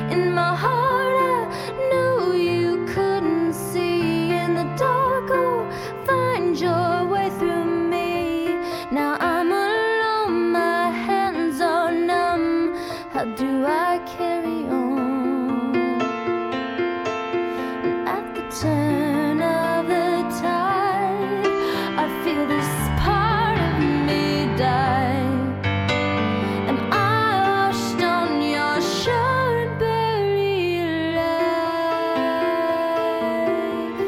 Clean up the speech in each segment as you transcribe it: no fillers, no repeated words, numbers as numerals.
In my heart, I knew you couldn't see. In the dark, oh, find your way through me. Now I'm alone, my hands are numb. How do I carry on? And at the turn of the tide, I feel this part of me die. Am I washed on your shore and buried alive?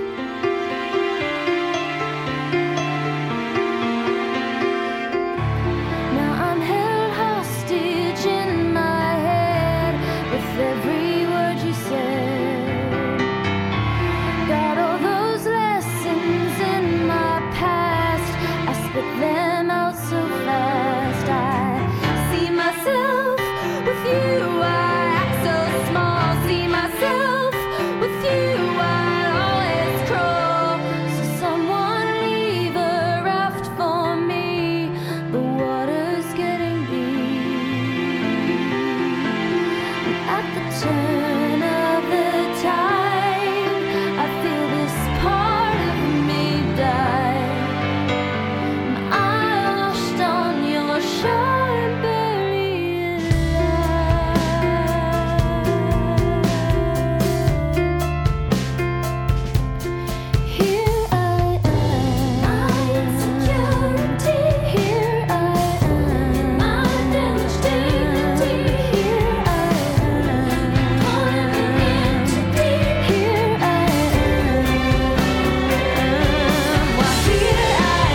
Now I'm held hostage in my head with every word you said. Got all those lessons in my past, I spit them out so fast. I see myself with you, I act so small. See myself with you, I always crawl. So someone leave a raft for me, the water's getting deep. At the turn of the tide, I feel this part of me die. I washed on your shore and buried alive. Here I am, my insecurity. Here I am, my damaged dignity. Here I am, pulling me into deep. Here I am, well, here I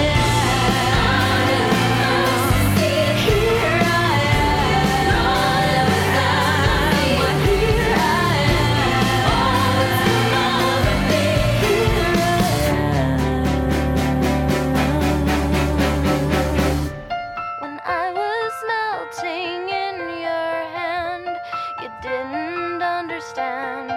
am. Here I am, all of that. Well, here I am, all that's come over me. Here I am. When I was melting in your hand, you didn't understand.